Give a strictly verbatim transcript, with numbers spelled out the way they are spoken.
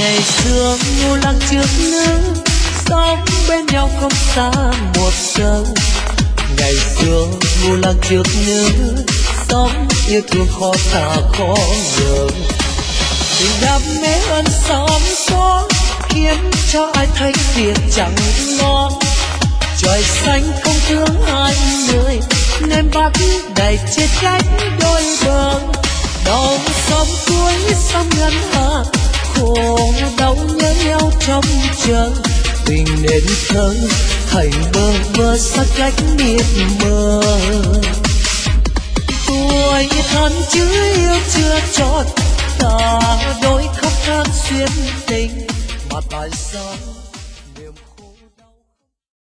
ngày xưa ngu lăng trước nữ, sống bên nhau không xa một giờ. Ngày xưa ngu lăng trước nữ, sống yêu thương khó tả khó ngờ. Tình đam mê ơn xóm xó khiến cho ai thấy việc chẳng lo. Trời xanh không thương hai người nên bắt đầy chia cách đôi bờ. Đầu sông cuối sông ngân hà, khổ đau nhớ nhau trong chờ. Tình nên thơ thành bơ vơ xa cách miệt mờ. Tuổi thân chứ yêu chưa trọn, ta đôi khóc than xuyên tình mà tại sao